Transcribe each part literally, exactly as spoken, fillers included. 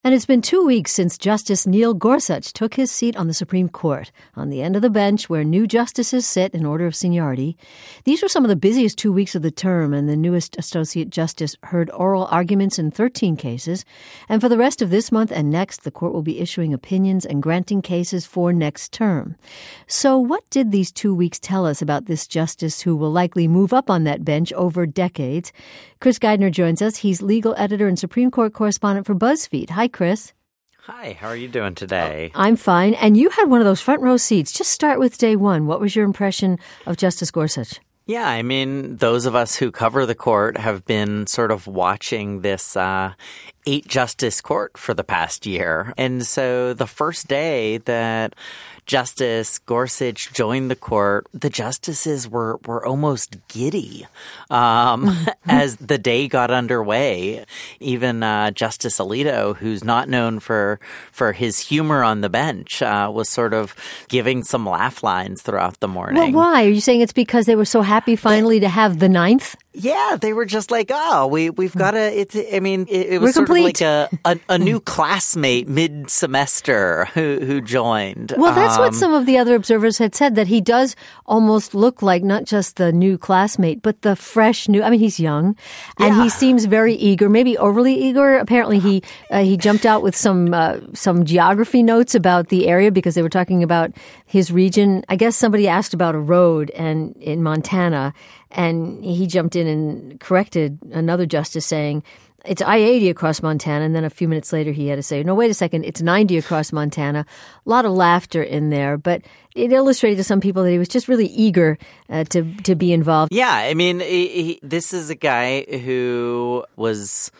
And it's been two weeks since Justice Neil Gorsuch took his seat on the Supreme Court, on the end of the bench where new justices sit in order of seniority. These were some of the busiest two weeks of the term, and the newest Associate Justice heard oral arguments in thirteen cases. And for the rest of this month and next, the court will be issuing opinions and granting cases for next term. So what did these two weeks tell us about this justice who will likely move up on that bench over decades? Chris Geidner joins us. He's legal editor and Supreme Court correspondent for BuzzFeed. Hi, Chris. Hi, how are you doing today? I'm fine. And you had one of those front row seats. Just start with day one. What was your impression of Justice Gorsuch? Yeah, I mean, those of us who cover the court have been sort of watching this uh, eight-justice court for the past year. And so the first day that Justice Gorsuch joined the court, the justices were, were almost giddy um, as the day got underway. Even uh, Justice Alito, who's not known for for his humor on the bench, uh, was sort of giving some laugh lines throughout the morning. Well, why? Are you saying it's because they were so happy finally to have the ninth? Yeah, they were just like, oh, we, we've got a, it's, I mean, it, it was We're sort complete. of like a, a, a new classmate mid-semester who, who joined. Well, that's um, what some of the other observers had said, that he does almost look like not just the new classmate, but the fresh new, I mean, he's young and yeah. he seems very eager, maybe overly eager. Apparently he, uh, he jumped out with some, uh, some geography notes about the area because they were talking about his region. I guess somebody asked about a road and in Montana, and he jumped in and corrected another justice saying, it's I eighty across Montana. And then a few minutes later, he had to say, no, wait a second, it's ninety across Montana. A lot of laughter in there, but it illustrated to some people that he was just really eager uh, to, to be involved. Yeah, I mean, he, he, this is a guy who was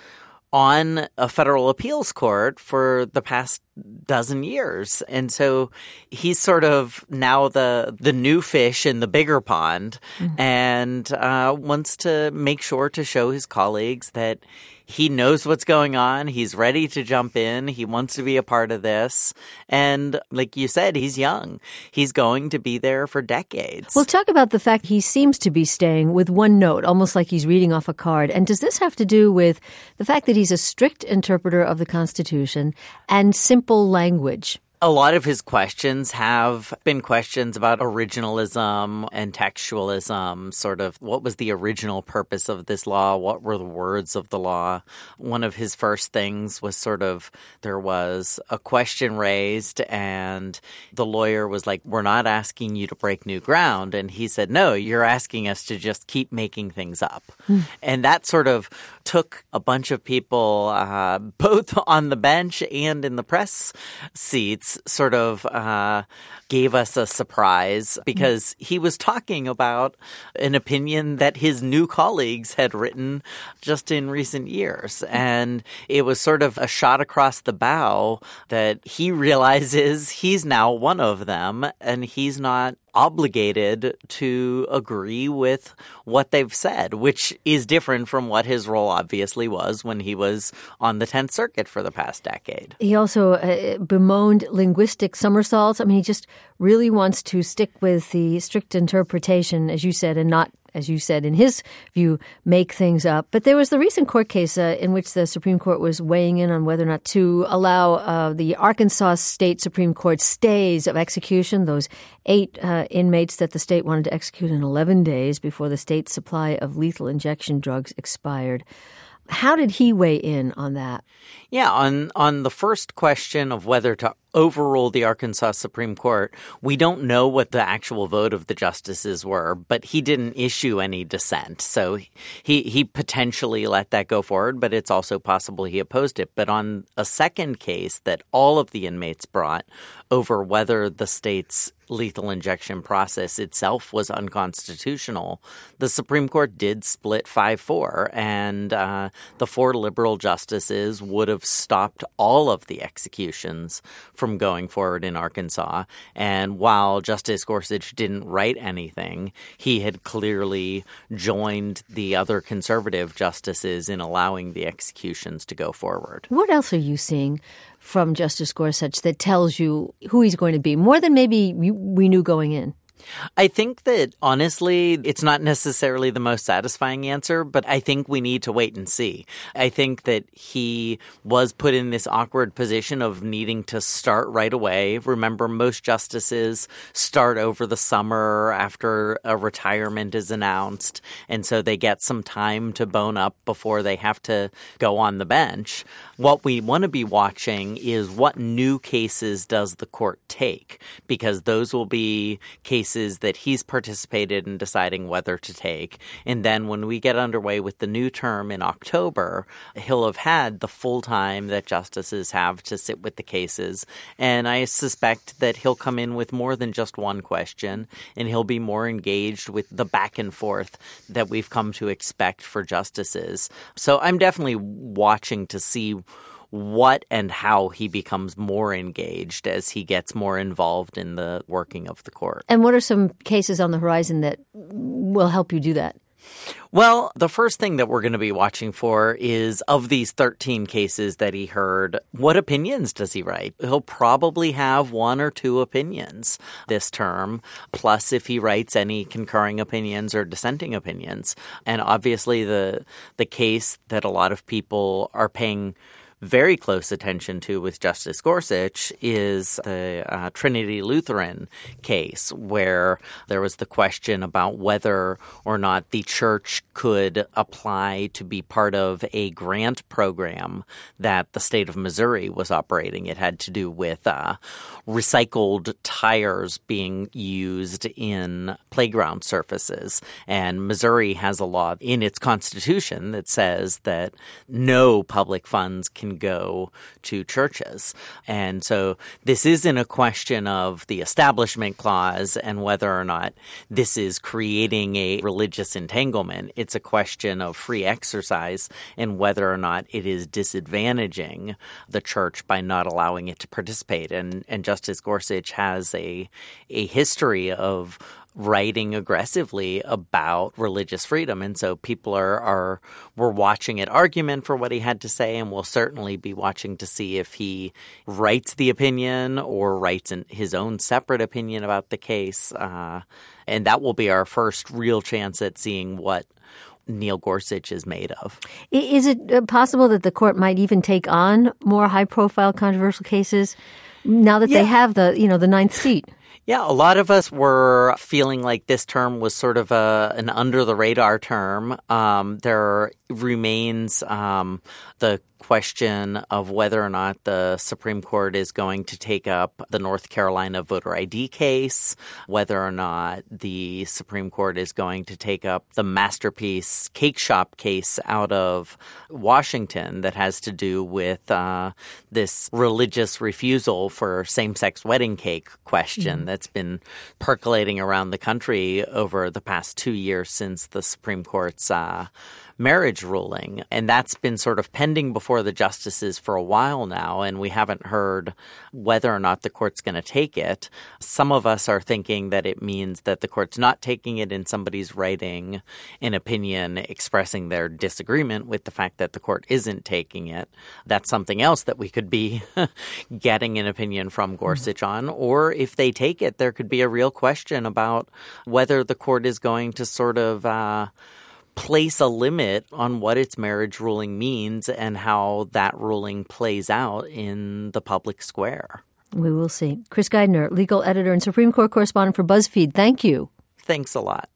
on a federal appeals court for the past dozen years. And so he's sort of now the the new fish in the bigger pond mm-hmm. and uh, wants to make sure to show his colleagues that he knows what's going on. He's ready to jump in. He wants to be a part of this. And like you said, he's young. He's going to be there for decades. Well, talk about the fact he seems to be staying with one note, almost like he's reading off a card. And does this have to do with the fact that he's a strict interpreter of the Constitution and simple language? A lot of his questions have been questions about originalism and textualism, sort of what was the original purpose of this law? What were the words of the law? One of his first things was sort of there was a question raised and the lawyer was like, we're not asking you to break new ground. And he said, no, you're asking us to just keep making things up. Mm. And that sort of took a bunch of people, uh, both on the bench and in the press seats, sort of uh, gave us a surprise because he was talking about an opinion that his new colleagues had written just in recent years. And it was sort of a shot across the bow that he realizes he's now one of them and he's not obligated to agree with what they've said, which is different from what his role obviously was when he was on the tenth Circuit for the past decade. He also uh, bemoaned linguistic somersaults. I mean, he just really wants to stick with the strict interpretation, as you said, and not, as you said, in his view, make things up. But there was the recent court case uh, in which the Supreme Court was weighing in on whether or not to allow uh, the Arkansas State Supreme Court stays of execution, those eight uh, inmates that the state wanted to execute in eleven days before the state's supply of lethal injection drugs expired. How did he weigh in on that? Yeah, on on the first question of whether to overrule the Arkansas Supreme Court, we don't know what the actual vote of the justices were, but he didn't issue any dissent. So he he potentially let that go forward, but it's also possible he opposed it. But on a second case that all of the inmates brought over whether the state's lethal injection process itself was unconstitutional, the Supreme Court did split five four, and uh, the four liberal justices would have stopped all of the executions from going forward in Arkansas. And while Justice Gorsuch didn't write anything, he had clearly joined the other conservative justices in allowing the executions to go forward. What else are you seeing from Justice Gorsuch that tells you who he's going to be, more than maybe we knew going in? I think that, honestly, it's not necessarily the most satisfying answer, but I think we need to wait and see. I think that he was put in this awkward position of needing to start right away. Remember, most justices start over the summer after a retirement is announced, and so they get some time to bone up before they have to go on the bench. What we want to be watching is what new cases does the court take, because those will be cases that he's participated in deciding whether to take. And then when we get underway with the new term in October, he'll have had the full time that justices have to sit with the cases. And I suspect that he'll come in with more than just one question, and he'll be more engaged with the back and forth that we've come to expect for justices. So I'm definitely watching to see what and how he becomes more engaged as he gets more involved in the working of the court. And what are some cases on the horizon that will help you do that? Well, the first thing that we're going to be watching for is, of these thirteen cases that he heard, what opinions does he write? He'll probably have one or two opinions this term, plus if he writes any concurring opinions or dissenting opinions. And obviously the the case that a lot of people are paying very close attention to with Justice Gorsuch is the uh, Trinity Lutheran case, where there was the question about whether or not the church could apply to be part of a grant program that the state of Missouri was operating. It had to do with uh, recycled tires being used in playground surfaces. And Missouri has a law in its constitution that says that no public funds can go to churches. And so this isn't a question of the Establishment Clause and whether or not this is creating a religious entanglement. It's a question of free exercise and whether or not it is disadvantaging the church by not allowing it to participate. And, and Justice Gorsuch has a, a history of writing aggressively about religious freedom. And so people are, are were watching at argument for what he had to say, and we'll certainly be watching to see if he writes the opinion or writes an, his own separate opinion about the case. Uh, and that will be our first real chance at seeing what Neil Gorsuch is made of. Is it possible that the court might even take on more high-profile controversial cases now that yeah. they have the, you know, the ninth seat? Yeah, a lot of us were feeling like this term was sort of a, an under-the-radar term. Um, there remains um, the question of whether or not the Supreme Court is going to take up the North Carolina voter I D case, whether or not the Supreme Court is going to take up the Masterpiece Cake Shop case out of Washington that has to do with uh, this religious refusal for same-sex wedding cake question mm-hmm. that's been percolating around the country over the past two years since the Supreme Court's uh, marriage ruling. And that's been sort of pending before the justices for a while now, and we haven't heard whether or not the court's going to take it. Some of us are thinking that it means that the court's not taking it and somebody's writing an opinion expressing their disagreement with the fact that the court isn't taking it. That's something else that we could be getting an opinion from Gorsuch on. Or if they take it, there could be a real question about whether the court is going to sort of uh, place a limit on what its marriage ruling means and how that ruling plays out in the public square. We will see. Chris Geidner, legal editor and Supreme Court correspondent for BuzzFeed. Thank you. Thanks a lot.